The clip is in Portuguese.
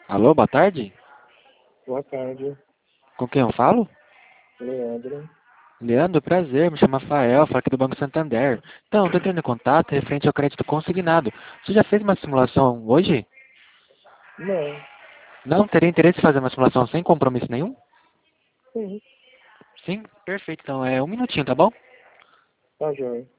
Alô, boa tarde? Boa tarde, Com quem eu falo? Leandro. Leandro, prazer, me chamo Rafael, falo aqui do Banco Santander. Então, estou entrando em contato referente ao crédito consignado. Você já fez uma simulação hoje? Não, Não? Teria interesse em fazer uma simulação sem compromisso nenhum? sim, Sim? Perfeito, então é um minutinho, tá bom? tá joia.